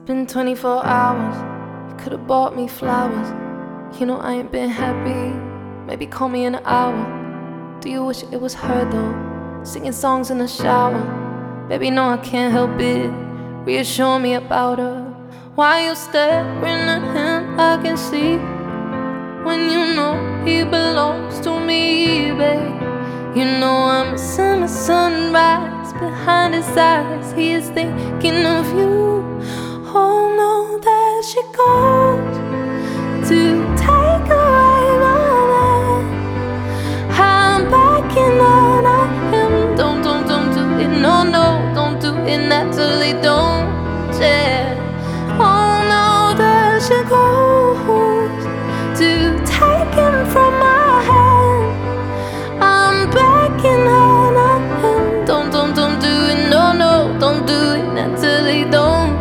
been 24 hours. You could've bought me flowers. You know I ain't been happy. Maybe call me in an hour. Do you wish it was her though? Singing songs in the shower. Baby, no, I can't help it. Reassure me about her. Why you staring at him? I can see when you know he belongs to me, babe. You know I'm missing the sunrise behind his eyes. He is thinking of you. Oh no, there she goes to take away my man. I'm backing on him. Don't do it, no, don't do it, Natalie, don't, yeah. Oh no, there she goes to take him from my hand. I'm backing on him. Don't do it, no, don't do it, Natalie, don't.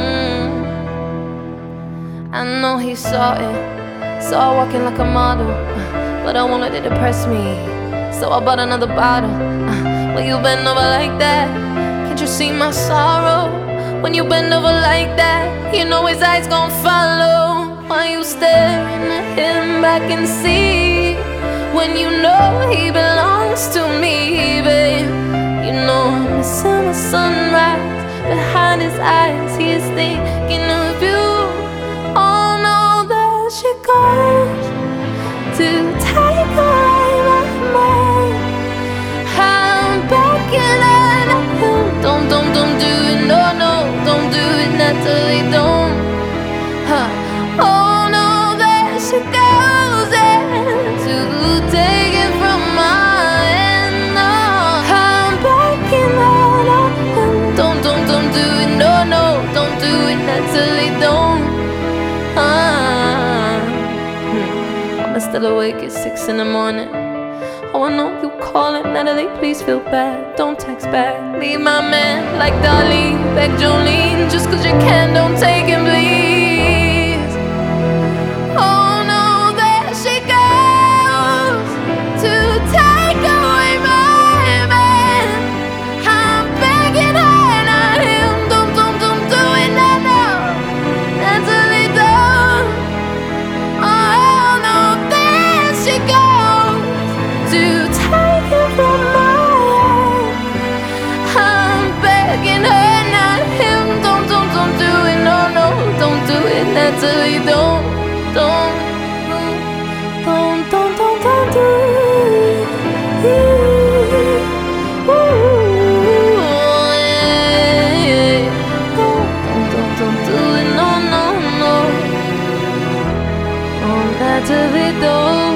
I know he saw her walking like a model, but I wanted it to depress me, so I bought another bottle. When you bend over like that, can't you see my sorrow? When you bend over like that, you know his eyes gon' follow. Why you staring at him? I can see when you know he belongs to me, babe. You know I'm missing the sunrise behind his eyes. He is thinking of you. Oh no, there she goes to take away my mind. I'm backing on him. Don't do it, no, don't do it, Natalie, don't. Oh no, there she goes to take it from my hand. No, I'm backing on him. Don't do it, no, don't do it, Natalie, don't. I'm still awake at 6 in the morning. Oh, I know you calling, Natalie, please feel bad. Don't text back, leave my man like Darlene. Beg Jolene, just cause you can, don't take him, please. Oh no, there she goes to take away my man. I'm begging her, not him. Don't do it, no, Natalie, don't. Oh no, there she goes to take it from my hand. I'm begging her, not him. Don't do it, no, don't do it, Natalie, don't do it. Ooh, yeah. Don't do it, no. Oh, Natalie, don't.